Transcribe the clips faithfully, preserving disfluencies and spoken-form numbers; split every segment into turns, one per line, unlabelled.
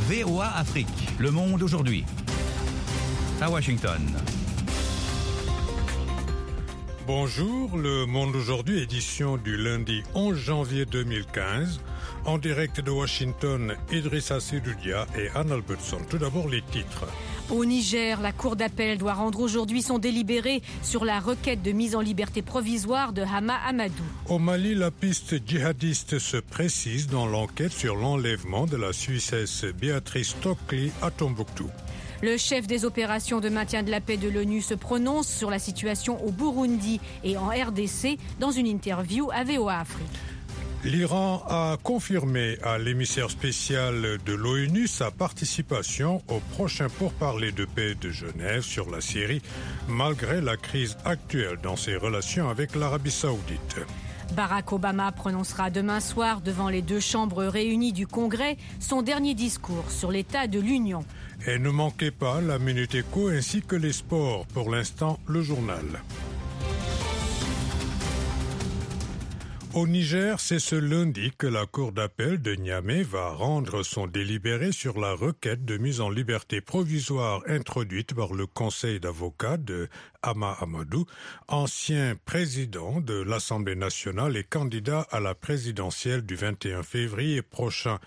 V O A Afrique, Le Monde aujourd'hui. À Washington.
Bonjour, Le Monde aujourd'hui, édition du lundi onze janvier deux mille quinze. En direct de Washington, Idrissa Seydoudia et Anne Albertson. Tout d'abord, les titres.
Au Niger, la Cour d'appel doit rendre aujourd'hui son délibéré sur la requête de mise en liberté provisoire de Hama Amadou.
Au Mali, la piste djihadiste se précise dans l'enquête sur l'enlèvement de la Suissesse Béatrice Stockley à Tombouctou.
Le chef des opérations de maintien de la paix de l'ONU se prononce sur la situation au Burundi et en R D C dans une interview à V O A Afrique.
L'Iran a confirmé à l'émissaire spécial de l'ONU sa participation au prochain pourparlers de paix de Genève sur la Syrie, malgré la crise actuelle dans ses relations avec l'Arabie saoudite.
Barack Obama prononcera demain soir devant les deux chambres réunies du Congrès son dernier discours sur l'état de l'Union.
Et ne manquez pas la Minute Éco ainsi que les sports. Pour l'instant, le journal. Au Niger, c'est ce lundi que la Cour d'appel de Niamey va rendre son délibéré sur la requête de mise en liberté provisoire introduite par le conseil d'avocats de Hama Amadou, ancien président de l'Assemblée nationale et candidat à la présidentielle du vingt et un février prochain.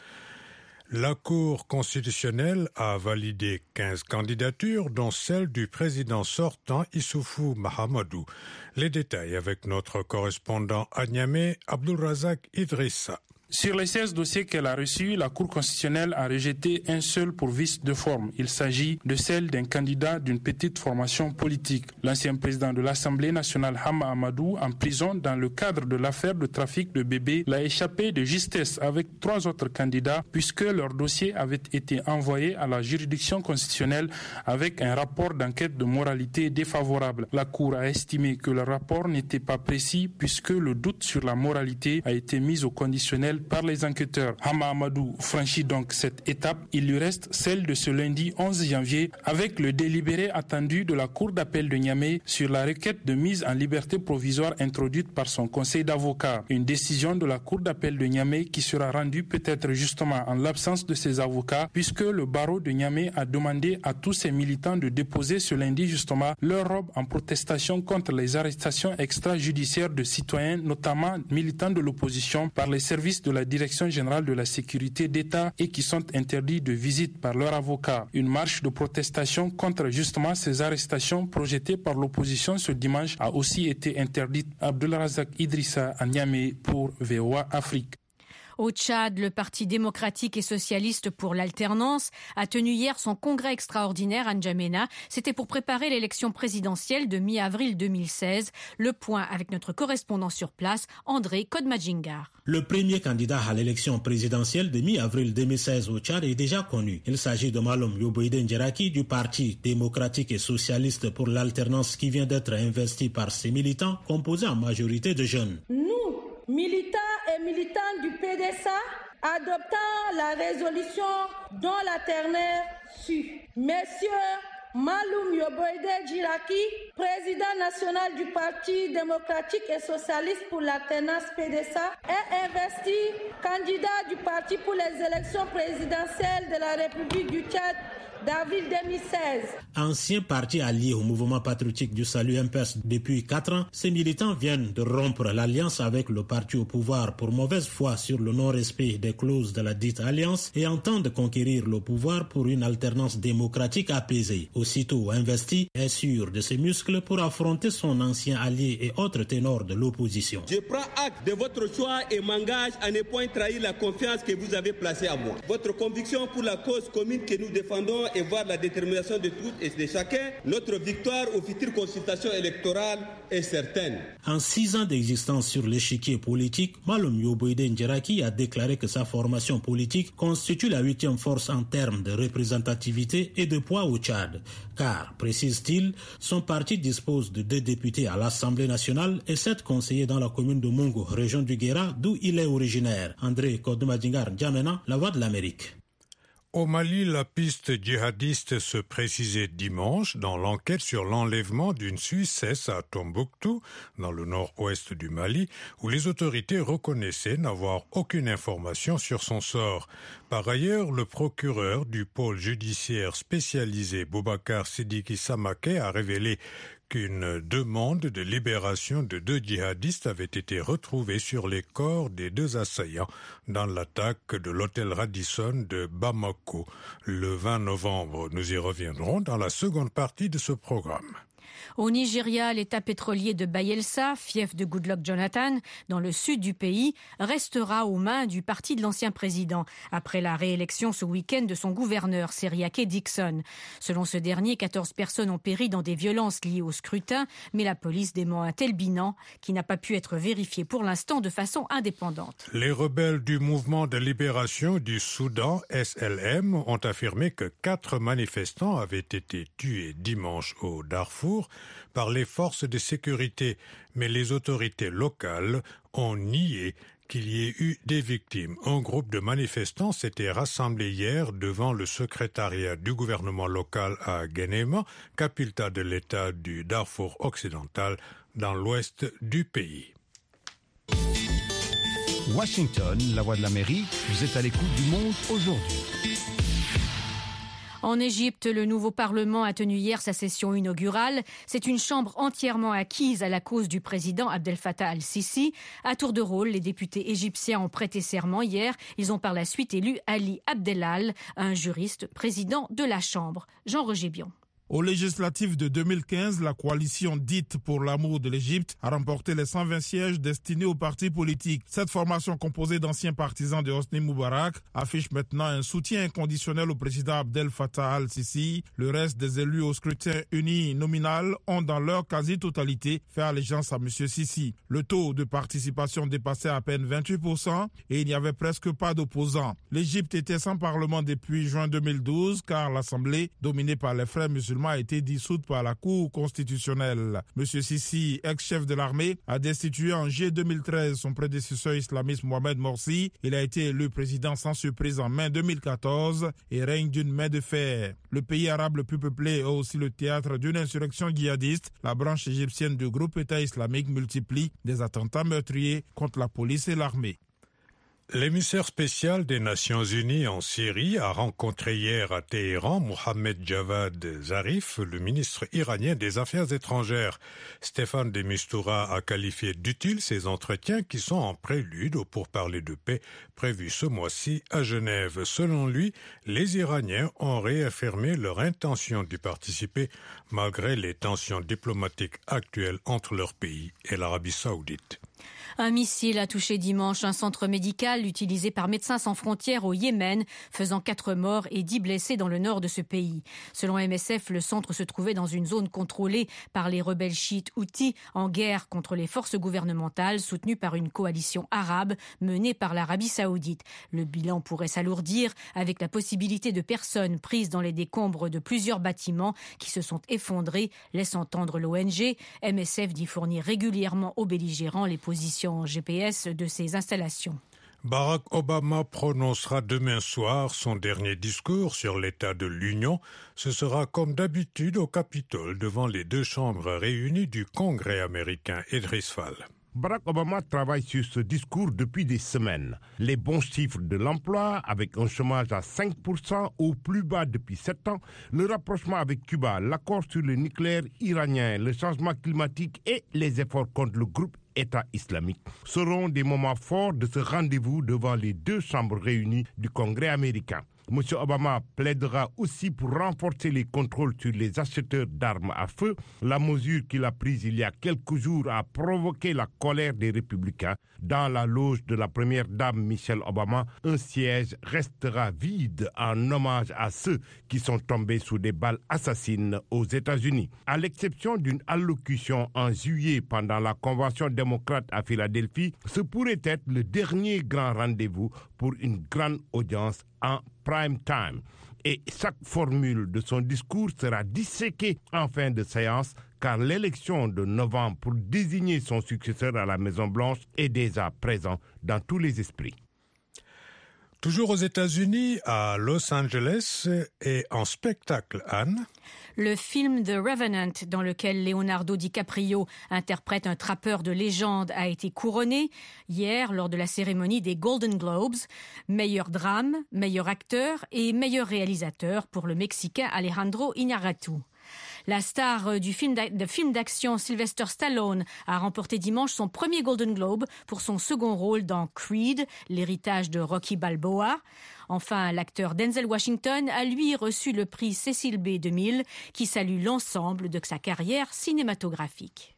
La Cour constitutionnelle a validé quinze candidatures, dont celle du président sortant Issoufou Mahamadou. Les détails avec notre correspondant à Niamey, Abdulrazak Idrissa.
Sur les seize dossiers qu'elle a reçus, la Cour constitutionnelle a rejeté un seul pour vice de forme. Il s'agit de celle d'un candidat d'une petite formation politique. L'ancien président de l'Assemblée nationale, Hama Amadou, en prison dans le cadre de l'affaire de trafic de bébés, l'a échappé de justesse avec trois autres candidats puisque leur dossier avait été envoyé à la juridiction constitutionnelle avec un rapport d'enquête de moralité défavorable. La Cour a estimé que le rapport n'était pas précis puisque le doute sur la moralité a été mis au conditionnel par les enquêteurs. Hama Amadou franchit donc cette étape. Il lui reste celle de ce lundi onze janvier avec le délibéré attendu de la Cour d'appel de Niamey sur la requête de mise en liberté provisoire introduite par son conseil d'avocats. Une décision de la Cour d'appel de Niamey qui sera rendue peut-être justement en l'absence de ses avocats puisque le barreau de Niamey a demandé à tous ses militants de déposer ce lundi justement leur robe en protestation contre les arrestations extrajudiciaires de citoyens, notamment militants de l'opposition, par les services de de la Direction générale de la sécurité d'État et qui sont interdits de visite par leurs avocats. Une marche de protestation contre justement ces arrestations projetées par l'opposition ce dimanche a aussi été interdite. Abdulrazak Idrissa à Niamey pour V O A Afrique.
Au Tchad, le Parti démocratique et socialiste pour l'alternance a tenu hier son congrès extraordinaire à N'Djamena. C'était pour préparer l'élection présidentielle de mi-avril deux mille seize. Le point avec notre correspondant sur place, André Kodmadjingar.
Le premier candidat à l'élection présidentielle de mi-avril deux mille seize au Tchad est déjà connu. Il s'agit de Malom Yoboïden Djeraki du Parti démocratique et socialiste pour l'alternance qui vient d'être investi par ses militants, composés en majorité de jeunes.
Nous, militants et militants du P D S A, adoptant la résolution dont la ternaire suit. Messieurs Maloum Yoboïden Djeraki, président national du Parti démocratique et socialiste pour l'alternance P D S A, est investi candidat du parti pour les élections présidentielles de la République du Tchad d'avril deux mille seize.
Ancien parti allié au mouvement patriotique du salut M P S depuis quatre ans, ces militants viennent de rompre l'alliance avec le parti au pouvoir pour mauvaise foi sur le non-respect des clauses de la dite alliance et entendent conquérir le pouvoir pour une alternance démocratique apaisée. Aussitôt investi, est sûr de ses muscles pour affronter son ancien allié et autres ténors de l'opposition.
Je prends acte de votre choix et m'engage à ne point trahir la confiance que vous avez placée en moi. Votre conviction pour la cause commune que nous défendons et voir la détermination de tous et de chacun, notre victoire aux futures consultations électorales est certaine.
En six ans d'existence sur l'échiquier politique, Malom Yoboïden Djeraki a déclaré que sa formation politique constitue la huitième force en termes de représentativité et de poids au Tchad. Car, précise-t-il, son parti dispose de deux députés à l'Assemblée nationale et sept conseillers dans la commune de Mongo, région du Guéra, d'où il est originaire. André Kodmadjingar N'Djamena, La Voix de l'Amérique.
Au Mali, la piste djihadiste se précisait dimanche dans l'enquête sur l'enlèvement d'une Suissesse à Tombouctou, dans le nord-ouest du Mali, où les autorités reconnaissaient n'avoir aucune information sur son sort. Par ailleurs, le procureur du pôle judiciaire spécialisé Boubacar Sidiki Samaké a révélé qu'une demande de libération de deux djihadistes avait été retrouvée sur les corps des deux assaillants dans l'attaque de l'hôtel Radisson de Bamako le vingt novembre. Nous y reviendrons dans la seconde partie de ce programme.
Au Nigeria, l'État pétrolier de Bayelsa, fief de Goodluck Jonathan, dans le sud du pays, restera aux mains du parti de l'ancien président, après la réélection ce week-end de son gouverneur, Seriake Dixon. Selon ce dernier, quatorze personnes ont péri dans des violences liées au scrutin, mais la police dément un tel bilan qui n'a pas pu être vérifié pour l'instant de façon indépendante.
Les rebelles du mouvement de libération du Soudan, S L M, ont affirmé que quatre manifestants avaient été tués dimanche au Darfour par les forces de sécurité, mais les autorités locales ont nié qu'il y ait eu des victimes. Un groupe de manifestants s'était rassemblé hier devant le secrétariat du gouvernement local à Guénéma, capitale de l'État du Darfour occidental, dans l'ouest du pays.
Washington, la voix de l'Amérique, vous êtes à l'écoute du monde aujourd'hui.
En Égypte, le nouveau Parlement a tenu hier sa session inaugurale. C'est une chambre entièrement acquise à la cause du président Abdel Fattah al-Sisi. À tour de rôle, les députés égyptiens ont prêté serment hier. Ils ont par la suite élu Ali Abdelal, un juriste président de la Chambre. Jean-Roger Bion.
Aux législatives de deux mille quinze, la coalition dite pour l'amour de l'Égypte a remporté les cent vingt sièges destinés aux partis politiques. Cette formation composée d'anciens partisans de Hosni Moubarak affiche maintenant un soutien inconditionnel au président Abdel Fattah al-Sisi. Le reste des élus au scrutin uni nominal ont dans leur quasi-totalité fait allégeance à M. Sisi. Le taux de participation dépassait à peine vingt-huit pour cent et il n'y avait presque pas d'opposants. L'Égypte était sans parlement depuis juin deux mille douze car l'Assemblée, dominée par les frères musulmans, a été dissoute par la Cour constitutionnelle. M. Sisi, ex-chef de l'armée, a destitué en juillet deux mille treize son prédécesseur islamiste Mohamed Morsi. Il a été élu président sans surprise en mai deux mille quatorze et règne d'une main de fer. Le pays arabe le plus peuplé est aussi le théâtre d'une insurrection djihadiste. La branche égyptienne du groupe État islamique multiplie des attentats meurtriers contre la police et l'armée.
L'émissaire spécial des Nations Unies en Syrie a rencontré hier à Téhéran Mohamed Javad Zarif, le ministre iranien des Affaires étrangères. Stéphane de Mistura a qualifié d'utiles ces entretiens qui sont en prélude au pourparlers de paix prévu ce mois-ci à Genève. Selon lui, les Iraniens ont réaffirmé leur intention d'y participer malgré les tensions diplomatiques actuelles entre leur pays et l'Arabie saoudite.
Un missile a touché dimanche un centre médical utilisé par Médecins sans frontières au Yémen, faisant quatre morts et dix blessés dans le nord de ce pays. Selon M S F, le centre se trouvait dans une zone contrôlée par les rebelles chiites houthis en guerre contre les forces gouvernementales soutenues par une coalition arabe menée par l'Arabie saoudite. Le bilan pourrait s'alourdir avec la possibilité de personnes prises dans les décombres de plusieurs bâtiments qui se sont effondrés, laisse entendre l'O N G. M S F dit fournir régulièrement aux belligérants les positions G P S de ces installations.
Barack Obama prononcera demain soir son dernier discours sur l'état de l'Union. Ce sera comme d'habitude au Capitole devant les deux chambres réunies du Congrès américain. Idriss Fall.
Barack Obama travaille sur ce discours depuis des semaines. Les bons chiffres de l'emploi, avec un chômage à cinq pour cent au plus bas depuis sept ans, le rapprochement avec Cuba, l'accord sur le nucléaire iranien, le changement climatique et les efforts contre le groupe État islamique seront des moments forts de ce rendez-vous devant les deux chambres réunies du Congrès américain. M. Obama plaidera aussi pour renforcer les contrôles sur les acheteurs d'armes à feu. La mesure qu'il a prise il y a quelques jours a provoqué la colère des républicains. Dans la loge de la première dame Michelle Obama, un siège restera vide en hommage à ceux qui sont tombés sous des balles assassines aux États-Unis. À l'exception d'une allocution en juillet pendant la convention démocrate à Philadelphie, ce pourrait être le dernier grand rendez-vous pour une grande audience en prime time. Et chaque formule de son discours sera disséquée en fin de séance car l'élection de novembre pour désigner son successeur à la Maison-Blanche est déjà présente dans tous les esprits.
Toujours aux États-Unis, à Los Angeles, et en spectacle, Anne.
Le film The Revenant, dans lequel Leonardo DiCaprio interprète un trappeur de légende, a été couronné hier lors de la cérémonie des Golden Globes. Meilleur drame, meilleur acteur et meilleur réalisateur pour le Mexicain Alejandro Iñárritu. La star du film de film d'action Sylvester Stallone a remporté dimanche son premier Golden Globe pour son second rôle dans Creed, l'héritage de Rocky Balboa. Enfin, l'acteur Denzel Washington a lui reçu le prix Cecil B deux mille qui salue l'ensemble de sa carrière cinématographique.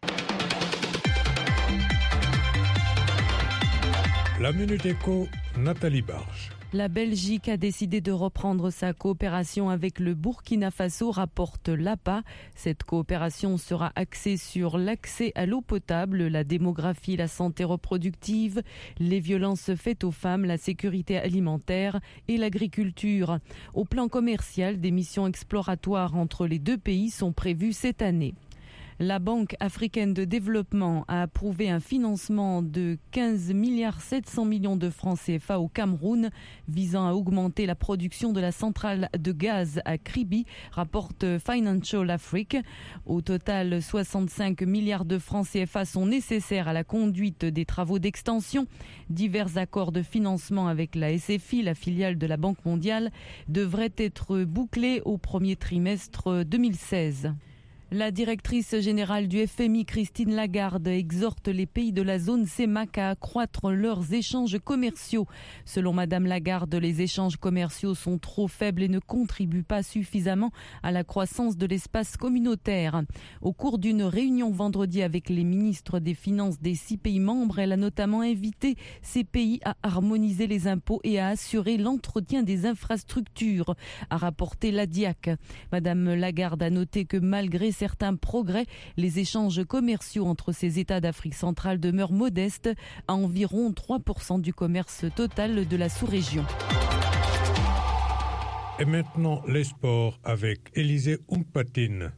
La Minute Éco, Nathalie Barge.
La Belgique a décidé de reprendre sa coopération avec le Burkina Faso, rapporte l'A P A. Cette coopération sera axée sur l'accès à l'eau potable, la démographie, la santé reproductive, les violences faites aux femmes, la sécurité alimentaire et l'agriculture. Au plan commercial, des missions exploratoires entre les deux pays sont prévues cette année. La Banque africaine de développement a approuvé un financement de quinze milliards sept cents millions de francs C F A au Cameroun visant à augmenter la production de la centrale de gaz à Kribi, rapporte Financial Afrique. Au total, soixante-cinq milliards de francs C F A sont nécessaires à la conduite des travaux d'extension. Divers accords de financement avec la S F I, la filiale de la Banque mondiale, devraient être bouclés au premier trimestre deux mille seize. La directrice générale du F M I, Christine Lagarde, exhorte les pays de la zone C E M A C à accroître leurs échanges commerciaux. Selon Madame Lagarde, les échanges commerciaux sont trop faibles et ne contribuent pas suffisamment à la croissance de l'espace communautaire. Au cours d'une réunion vendredi avec les ministres des Finances des six pays membres, elle a notamment invité ces pays à harmoniser les impôts et à assurer l'entretien des infrastructures, a rapporté l'A D I A C. Madame Lagarde a noté que malgré certains progrès, les échanges commerciaux entre ces États d'Afrique centrale demeurent modestes, à environ trois pour cent du commerce total de la sous-région.
Et maintenant, les sports avec Élisée Umpatine.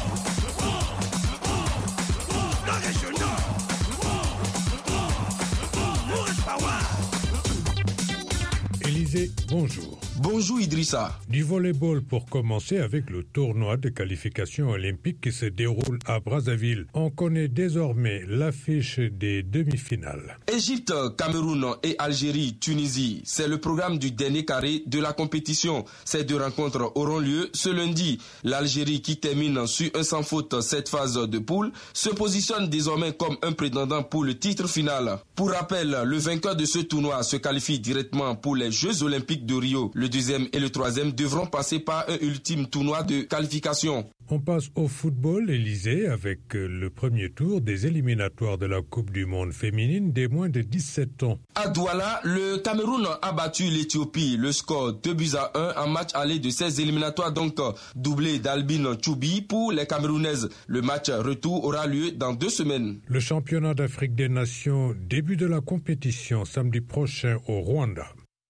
Élisée, bonjour.
Bonjour Idrissa.
Du volleyball pour commencer avec le tournoi de qualification olympique qui se déroule à Brazzaville. On connaît désormais l'affiche des demi-finales.
Égypte, Cameroun et Algérie, Tunisie. C'est le programme du dernier carré de la compétition. Ces deux rencontres auront lieu ce lundi. L'Algérie, qui termine sur un sans faute cette phase de poule, se positionne désormais comme un prétendant pour le titre final. Pour rappel, le vainqueur de ce tournoi se qualifie directement pour les Jeux olympiques de Rio. Le deuxième et le troisième devront passer par un ultime tournoi de qualification.
On passe au football, Élysée, avec le premier tour des éliminatoires de la Coupe du Monde féminine des moins de dix-sept ans.
À Douala, le Cameroun a battu l'Éthiopie. Le score deux buts à un en match aller de ces éliminatoires, donc doublé d'Albin Choubi pour les Camerounaises. Le match retour aura lieu dans deux semaines.
Le championnat d'Afrique des Nations, début de la compétition samedi prochain au Rwanda.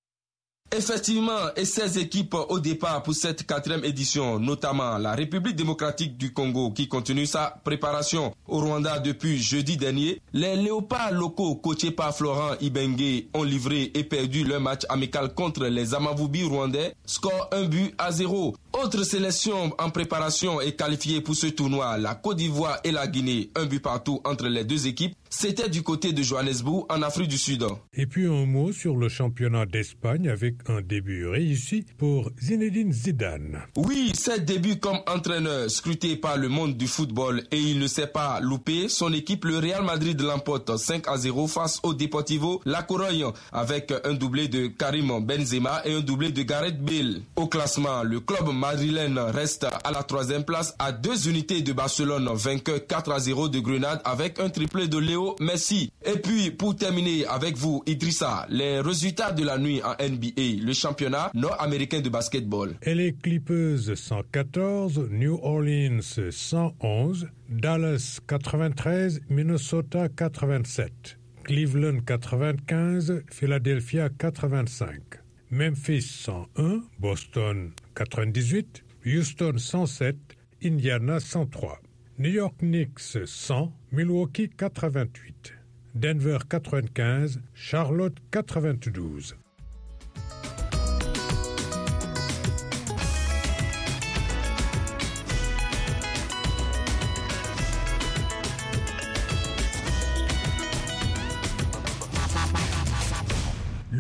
Effectivement, et seize équipes au départ pour cette quatrième édition, notamment la République démocratique du Congo qui continue sa préparation. Au Rwanda depuis jeudi dernier, les léopards locaux coachés par Florent Ibenge ont livré et perdu leur match amical contre les Amavubi rwandais, score un but à zéro. Autre sélection en préparation et qualifiée pour ce tournoi, la Côte d'Ivoire et la Guinée, un but partout entre les deux équipes. C'était du côté de Johannesburg, en Afrique du Sud.
Et puis un mot sur le championnat d'Espagne avec un début réussi pour Zinedine Zidane.
Oui, c'est début comme entraîneur, scruté par le monde du football et il ne s'est pas loupé. Son équipe, le Real Madrid, l'emporte cinq à zéro face au Deportivo La Corogne avec un doublé de Karim Benzema et un doublé de Gareth Bale. Au classement, le club madrilène reste à la troisième place à deux unités de Barcelone, vainqueur quatre à zéro de Grenade avec un triplé de Léo Messi. Et puis, pour terminer avec vous, Idrissa, les résultats de la nuit en N B A, le championnat nord-américain de basketball.
Et les Clippers cent quatorze, New Orleans cent onze, Dallas quatre-vingt-treize, Minnesota quatre-vingt-sept, Cleveland quatre-vingt-quinze, Philadelphia quatre-vingt-cinq, Memphis cent un, Boston quatre-vingt-dix-huit, Houston cent sept, Indiana cent trois. New York Knicks cent, Milwaukee quatre-vingt-huit, Denver quatre-vingt-quinze, Charlotte quatre-vingt-douze.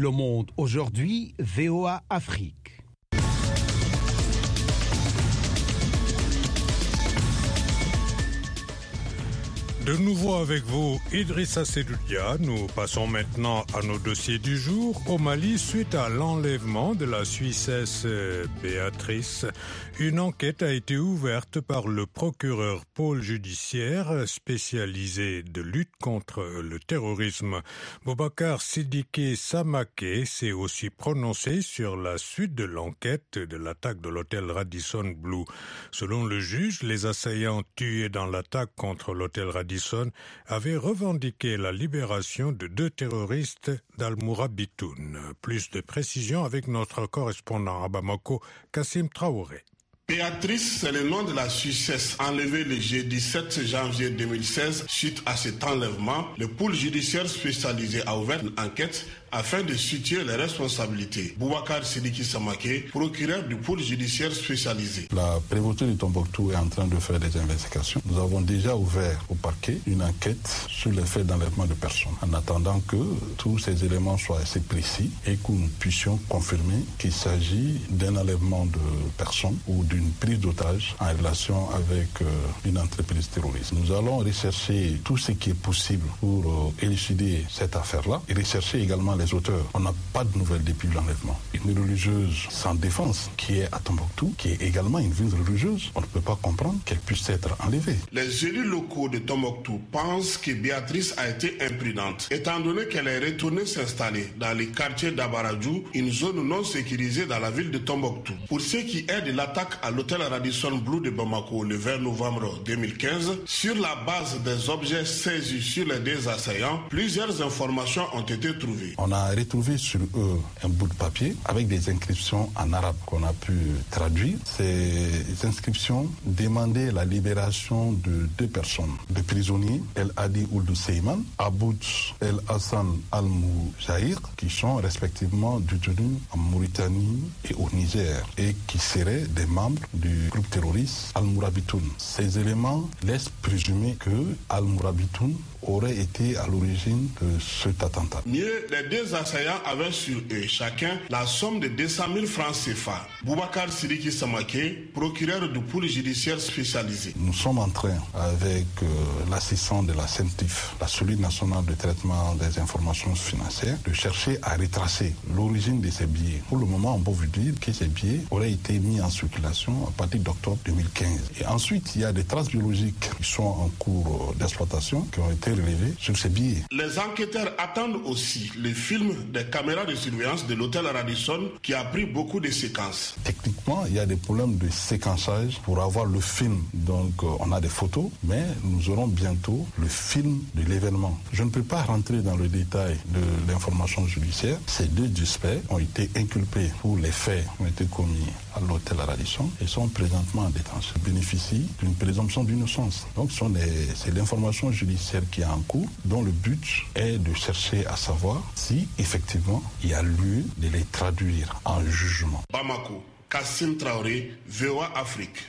Le Monde aujourd'hui, V O A Afrique.
De nouveau avec vous, Idrissa Sedoudia. Nous passons maintenant à nos dossiers du jour. Au Mali, suite à l'enlèvement de la Suissesse Béatrice, une enquête a été ouverte par le procureur pôle judiciaire spécialisé de lutte contre le terrorisme. Boubacar Sidiki Samaké s'est aussi prononcé sur la suite de l'enquête de l'attaque de l'hôtel Radisson Blu. Selon le juge, les assaillants tués dans l'attaque contre l'hôtel Radisson avait revendiqué la libération de deux terroristes d'Al-Mourabitoun. Plus de précisions avec notre correspondant à Bamako, Kassim Traoré.
Béatrice, c'est le nom de la Suissesse enlevée le jeudi sept janvier deux mille seize. Suite à cet enlèvement, le pôle judiciaire spécialisé a ouvert une enquête afin de situer les responsabilités. Boubacar Sidiki Samaké, procureur du pôle judiciaire spécialisé.
La préfecture de Tombouctou est en train de faire des investigations. Nous avons déjà ouvert au parquet une enquête sur les faits d'enlèvement de personnes, en attendant que tous ces éléments soient assez précis et que nous puissions confirmer qu'il s'agit d'un enlèvement de personnes ou d'une prise d'otage en relation avec euh, une entreprise terroriste. Nous allons rechercher tout ce qui est possible pour euh, élucider cette affaire-là et rechercher également les auteurs. On n'a pas de nouvelles depuis l'enlèvement. Une religieuse sans défense qui est à Tombouctou, qui est également une ville religieuse, on ne peut pas comprendre qu'elle puisse être enlevée.
Les élus locaux de Tombouctou pensent que Béatrice a été imprudente, étant donné qu'elle est retournée s'installer dans les quartiers d'Abaradjou, une zone non sécurisée dans la ville de Tombouctou. Pour ce qui est de l'attaque à l'hôtel Radisson Blu de Bamako le vingt novembre deux mille quinze, sur la base des objets saisis sur les deux assaillants, plusieurs informations ont été trouvées.
On a retrouvé sur eux un bout de papier avec des inscriptions en arabe qu'on a pu traduire. Ces inscriptions demandaient la libération de deux personnes, de prisonniers, El Hadi Ould Seyman, Aboud El Hassan Al Moujaïr, qui sont respectivement détenus en Mauritanie et au Niger et qui seraient des membres du groupe terroriste Al-Mourabitoun. Ces éléments laissent présumer que Al-Mourabitoun aurait été à l'origine de cet attentat.
Mieux, les deux assaillants avaient sur eux chacun la somme de deux cent mille francs C F A. Boubacar Sidiki Samaké, procureur du pôle judiciaire spécialisé.
Nous sommes en train, avec euh, l'assistance de la C E N T I F, la Solide nationale de traitement des informations financières, de chercher à retracer l'origine de ces billets. Pour le moment, on peut vous dire que ces billets auraient été mis en circulation à partir d'octobre deux mille quinze. Et ensuite, il y a des traces biologiques qui sont en cours d'exploitation, qui ont été relevées sur ces billets.
Les enquêteurs attendent aussi le film des caméras de surveillance de l'hôtel Radisson qui a pris beaucoup de séquences.
Techniquement, il y a des problèmes de séquençage pour avoir le film. Donc, euh, on a des photos, mais nous aurons bientôt le film de l'événement. Je ne peux pas rentrer dans le détail de l'information judiciaire. Ces deux suspects ont été inculpés pour les faits qui ont été commis à l'hôtel Radisson et sont présentement en détention. Ils bénéficient d'une présomption d'innocence. Donc, ce sont des, c'est l'information judiciaire qui est en cours, dont le but est de chercher à savoir si, effectivement, il y a lieu de les traduire en jugement.
Bamako, Kassim Traoré, V O A Afrique.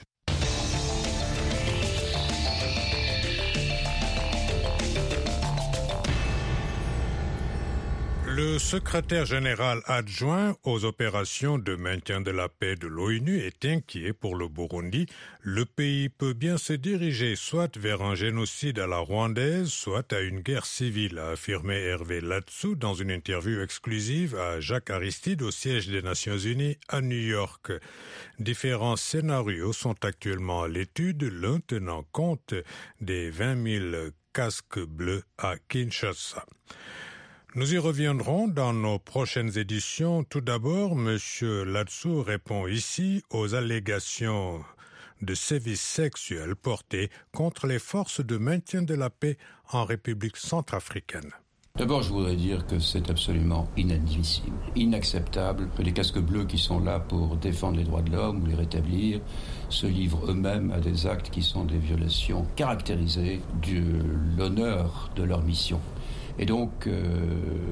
Le secrétaire général adjoint aux opérations de maintien de la paix de l'ONU est inquiet pour le Burundi. Le pays peut bien se diriger soit vers un génocide à la rwandaise, soit à une guerre civile, a affirmé Hervé Latsou dans une interview exclusive à Jacques Aristide au siège des Nations Unies à New York. Différents scénarios sont actuellement à l'étude, l'un tenant compte des vingt mille casques bleus à Kinshasa. Nous y reviendrons dans nos prochaines éditions. Tout d'abord, M. Latsou répond ici aux allégations de sévices sexuels portés contre les forces de maintien de la paix en République centrafricaine.
D'abord, je voudrais dire que c'est absolument inadmissible, inacceptable que les casques bleus qui sont là pour défendre les droits de l'homme ou les rétablir se livrent eux-mêmes à des actes qui sont des violations caractérisées de l'honneur de leur mission. Et donc, euh,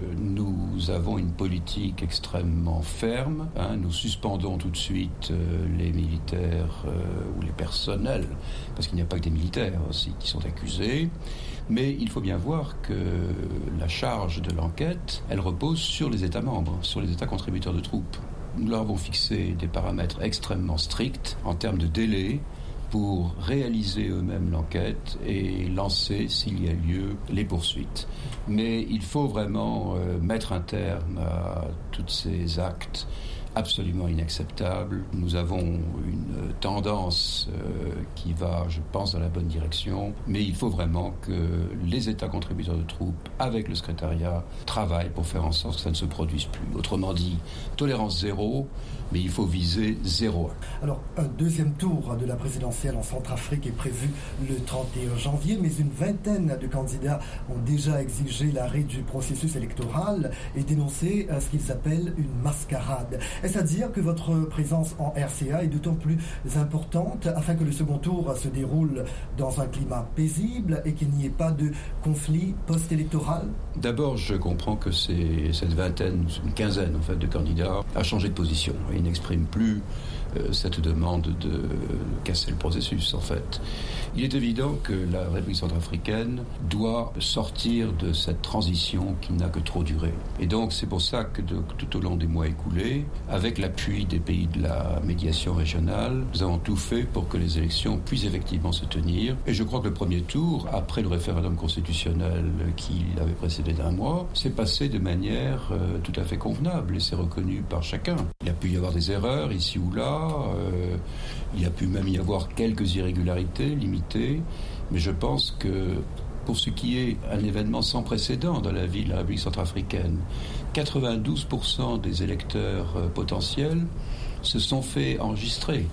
nous avons une politique extrêmement ferme. Hein. Nous suspendons tout de suite euh, les militaires euh, ou les personnels, parce qu'il n'y a pas que des militaires aussi qui sont accusés. Mais il faut bien voir que la charge de l'enquête, elle repose sur les États membres, sur les États contributeurs de troupes. Nous leur avons fixé des paramètres extrêmement stricts en termes de délai pour réaliser eux-mêmes l'enquête et lancer, s'il y a lieu, les poursuites. Mais il faut vraiment euh, mettre un terme à tous ces actes absolument inacceptable. Nous avons une tendance euh, qui va, je pense, dans la bonne direction, mais il faut vraiment que les États contributeurs de troupes, avec le secrétariat, travaillent pour faire en sorte que ça ne se produise plus. Autrement dit, tolérance zéro, mais il faut viser zéro.
Alors, un deuxième tour de la présidentielle en Centrafrique est prévu le trente et un janvier, mais une vingtaine de candidats ont déjà exigé l'arrêt du processus électoral et dénoncé ce qu'ils appellent une mascarade. Est-ce à dire que votre présence en R C A est d'autant plus importante afin que le second tour se déroule dans un climat paisible et qu'il n'y ait pas de conflit post-électoral?
D'abord, je comprends que c'est cette vingtaine, une quinzaine en fait, de candidats a changé de position. Ils n'expriment plus euh, cette demande de casser le processus en fait. Il est évident que la République centrafricaine doit sortir de cette transition qui n'a que trop duré. Et donc c'est pour ça que de, tout au long des mois écoulés, avec l'appui des pays de la médiation régionale, nous avons tout fait pour que les élections puissent effectivement se tenir. Et je crois que le premier tour, après le référendum constitutionnel qui avait précédé d'un mois, s'est passé de manière euh, tout à fait convenable et c'est reconnu par chacun. Il a pu y avoir des erreurs ici ou là, euh, il a pu même y avoir quelques irrégularités limitées, mais je pense que pour ce qui est un événement sans précédent dans la vie de la République centrafricaine, quatre-vingt-douze pour cent des électeurs euh, potentiels se sont fait enregistrer.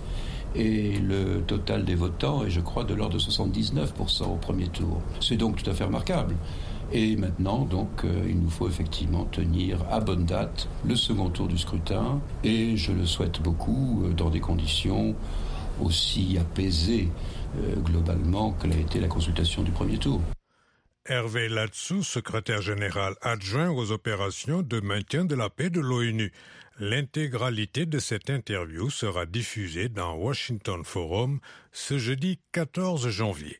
Et le total des votants est, je crois, de l'ordre de soixante-dix-neuf pour cent au premier tour. C'est donc tout à fait remarquable. Et maintenant, donc, euh, il nous faut effectivement tenir à bonne date le second tour du scrutin. Et je le souhaite beaucoup euh, dans des conditions aussi apaisées euh, globalement que l'a été la consultation du premier tour.
Hervé Latsou, secrétaire général adjoint aux opérations de maintien de la paix de l'ONU. L'intégralité de cette interview sera diffusée dans Washington Forum ce jeudi quatorze janvier.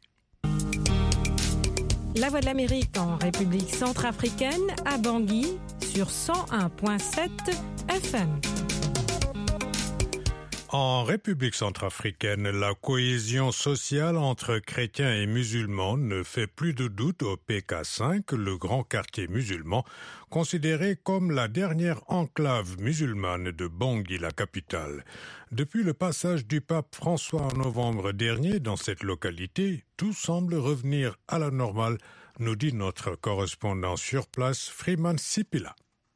La Voix de l'Amérique en République centrafricaine à Bangui sur cent un virgule sept F M.
En République centrafricaine, la cohésion sociale entre chrétiens et musulmans ne fait plus de doute au P K cinq, le grand quartier musulman, considéré comme la dernière enclave musulmane de Bangui, la capitale. Depuis le passage du pape François en novembre dernier dans cette localité, tout semble revenir à la normale, nous dit notre correspondant sur place, Freeman Sipila.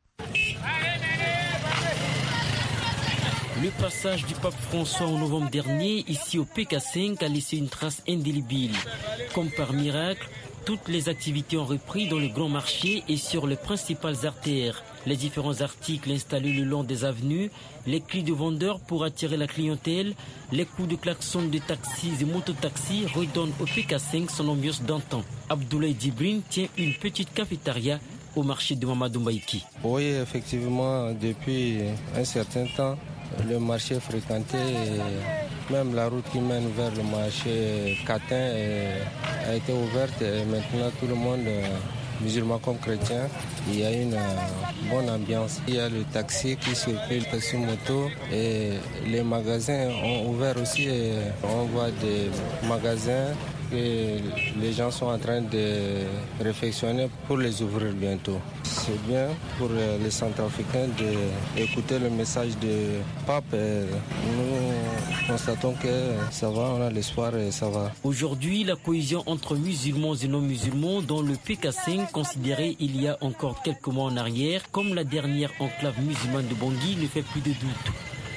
Le passage du pape François en novembre dernier, ici au P K cinq, a laissé une trace indélébile. Comme par miracle, toutes les activités ont repris dans le grand marché et sur les principales artères. Les différents articles installés le long des avenues, les cris de vendeurs pour attirer la clientèle, les coups de klaxon de taxis et mototaxis redonnent au P K cinq son ambiance d'antan. Abdoulaye Djibrine tient une petite cafétéria au marché de Mamadou Mbaïki.
Oui, effectivement, depuis un certain temps, le marché est fréquenté et même la route qui mène vers le marché Catin a été ouverte et maintenant tout le monde, musulman comme chrétien, il y a une bonne ambiance. Il y a le taxi qui circule, le taxi moto et les magasins ont ouvert aussi et on voit des magasins que les gens sont en train de réflexionner pour les ouvrir bientôt. C'est bien pour les Centrafricains d'écouter le message du pape. Nous constatons que ça va, on a l'espoir et ça va.
Aujourd'hui, la cohésion entre musulmans et non-musulmans dans le P K cinq, considéré il y a encore quelques mois en arrière comme la dernière enclave musulmane de Bangui, ne fait plus de doute.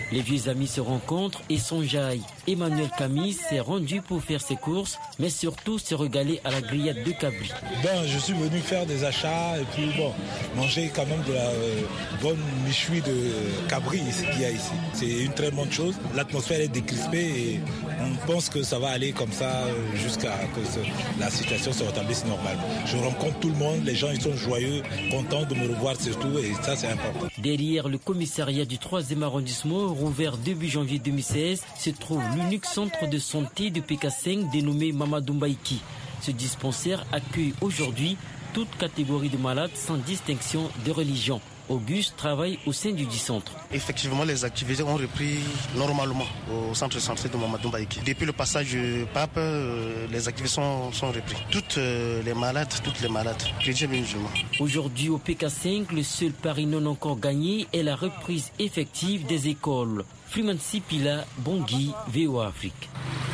Les vieux amis se rencontrent et s'enjaillent. Emmanuel Camille s'est rendu pour faire ses courses, mais surtout se régaler à la grillade de cabri.
Ben, je suis venu faire des achats et puis bon, manger quand même de la euh, bonne méchoui de cabri qu'il y a ici. C'est une très bonne chose. L'atmosphère est décrispée et on pense que ça va aller comme ça jusqu'à ce que la situation se rétablisse normalement. Je rencontre tout le monde, les gens ils sont joyeux, contents de me revoir surtout et ça c'est important.
Derrière le commissariat du troisième arrondissement, rouvert début janvier deux mille seize, se trouve l'unique centre de santé de P K cinq dénommé Mamadou Mbaïki. Ce dispensaire accueille aujourd'hui toute catégorie de malades sans distinction de religion. Auguste travaille au sein du dit centre.
Effectivement, les activités ont repris normalement au centre de santé de Mamadou Mbaïki. Depuis le passage du pape, les activités sont, sont reprises. Toutes les malades, toutes les malades, chrétiens et musulmans.
Aujourd'hui au P K cinq, le seul pari non encore gagné est la reprise effective des écoles. Freeman Sipila, Bangui, V O A Afrique.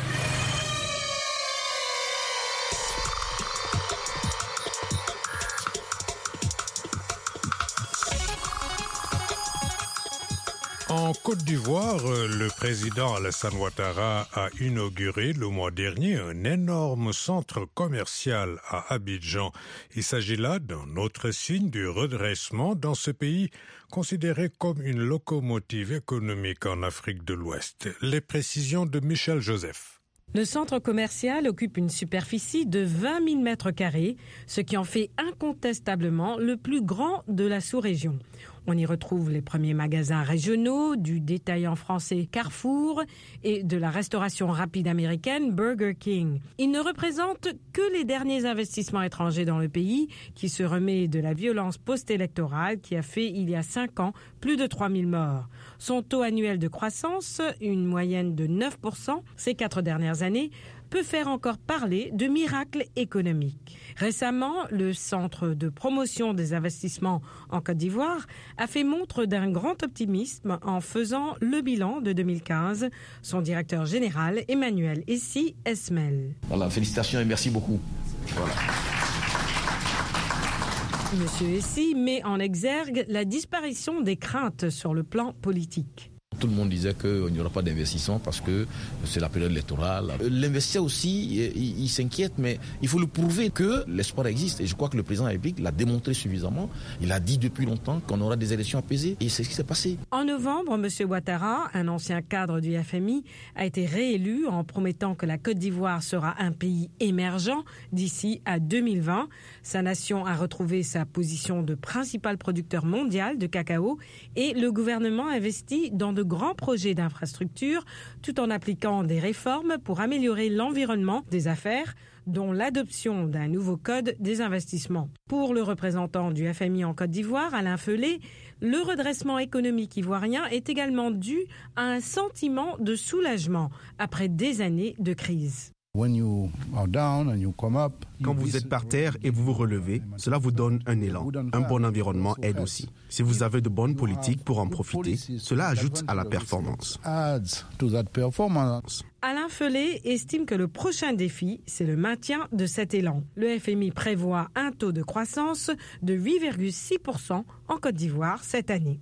En Côte d'Ivoire, le président Alassane Ouattara a inauguré le mois dernier un énorme centre commercial à Abidjan. Il s'agit là d'un autre signe du redressement dans ce pays, considéré comme une locomotive économique en Afrique de l'Ouest. Les précisions de Michel Joseph.
Le centre commercial occupe une superficie de vingt mille mètres carrés, ce qui en fait incontestablement le plus grand de la sous-région. On y retrouve les premiers magasins régionaux, du détaillant français Carrefour et de la restauration rapide américaine Burger King. Il ne représente que les derniers investissements étrangers dans le pays, qui se remet de la violence post-électorale qui a fait, il y a cinq ans, plus de trois mille morts. Son taux annuel de croissance, une moyenne de neuf pour cent ces quatre dernières années, peut faire encore parler de miracle économique. Récemment, le Centre de promotion des investissements en Côte d'Ivoire a fait montre d'un grand optimisme en faisant le bilan de deux mille quinze. Son directeur général, Emmanuel Essi Esmel.
Voilà, félicitations et merci beaucoup. Voilà.
Monsieur Essi met en exergue la disparition des craintes sur le plan politique.
Tout le monde disait qu'il n'y aura pas d'investissement parce que c'est la période électorale. L'investisseur aussi, il, il s'inquiète, mais il faut le prouver que l'espoir existe. Et je crois que le président de la République l'a démontré suffisamment. Il a dit depuis longtemps qu'on aura des élections apaisées. Et c'est ce qui s'est passé.
En novembre, M. Ouattara, un ancien cadre du F M I, a été réélu en promettant que la Côte d'Ivoire sera un pays émergent d'ici à deux mille vingt. Sa nation a retrouvé sa position de principal producteur mondial de cacao et le gouvernement investit dans de grands projets d'infrastructure tout en appliquant des réformes pour améliorer l'environnement des affaires, dont l'adoption d'un nouveau code des investissements. Pour le représentant du F M I en Côte d'Ivoire, Alain Feulé, le redressement économique ivoirien est également dû à un sentiment de soulagement après des années de crise.
Quand vous êtes par terre et vous vous relevez, cela vous donne un élan. Un bon environnement aide aussi. Si vous avez de bonnes politiques pour en profiter, cela ajoute à la performance.
Alain Feulé estime que le prochain défi, c'est le maintien de cet élan. Le F M I prévoit un taux de croissance de huit virgule six pour cent en Côte d'Ivoire cette année.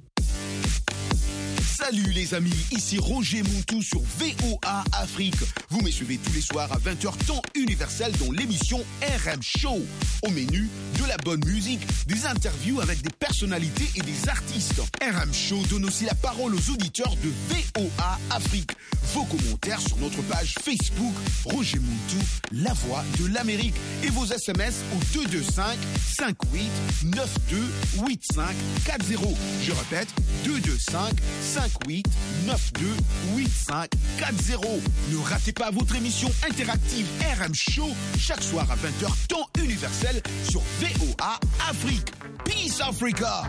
Salut les amis, ici Roger Montou sur V O A Afrique. Vous me suivez tous les soirs à vingt heures temps universel dans l'émission R M Show. Au menu, de la bonne musique, des interviews avec des personnalités et des artistes. R M Show donne aussi la parole aux auditeurs de V O A Afrique. Vos commentaires sur notre page Facebook Roger Montou, la voix de l'Amérique. Et vos S M S au deux deux cinq, cinq huit, neuf deux, huit cinq quatre zéro. Je répète, deux deux cinq, cinq huit, neuf deux, huit cinq quatre zéro. Ne ratez pas votre émission interactive R M Show chaque soir à vingt heures temps universel sur V O A Afrique. Peace Africa!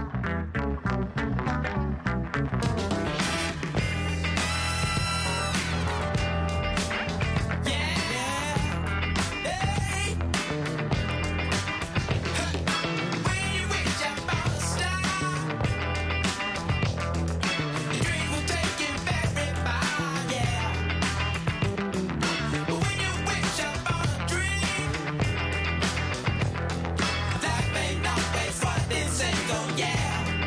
Yeah.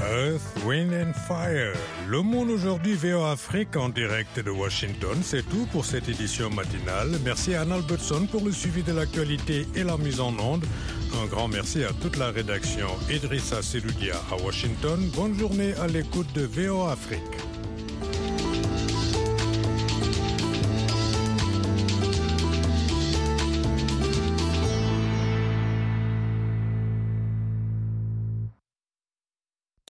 Earth, Wind and Fire. Le Monde aujourd'hui, V O A Afrique en direct de Washington. C'est tout pour cette édition matinale. Merci à Anne Albertson pour le suivi de l'actualité et la mise en onde. Un grand merci à toute la rédaction. Idrissa Seloudia à Washington. Bonne journée à l'écoute de V O A Afrique.